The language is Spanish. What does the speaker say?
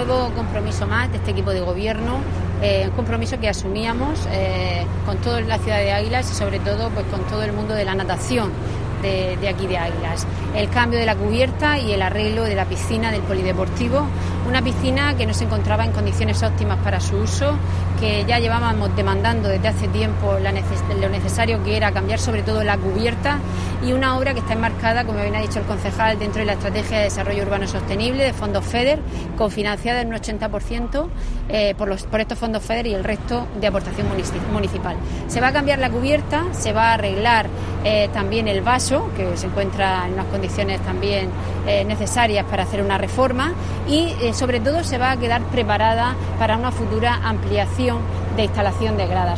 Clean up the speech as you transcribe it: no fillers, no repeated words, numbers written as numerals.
nuevo compromiso más de este equipo de gobierno, un compromiso que asumíamos con toda la ciudad de Águilas y sobre todo pues con todo el mundo de la natación de aquí de Águilas. El cambio de la cubierta y el arreglo de la piscina del polideportivo, una piscina que no se encontraba en condiciones óptimas para su uso, que ya llevábamos demandando desde hace tiempo lo necesario que era cambiar sobre todo la cubierta, y una obra que está enmarcada, como bien ha dicho el concejal, dentro de la Estrategia de Desarrollo Urbano Sostenible de fondos FEDER, cofinanciada en un 80% por estos fondos FEDER y el resto de aportación municipal. Se va a cambiar la cubierta, se va a arreglar también el vaso, que se encuentra en unas condiciones también necesarias para hacer una reforma, y sobre todo se va a quedar preparada para una futura ampliación de instalación de gradas.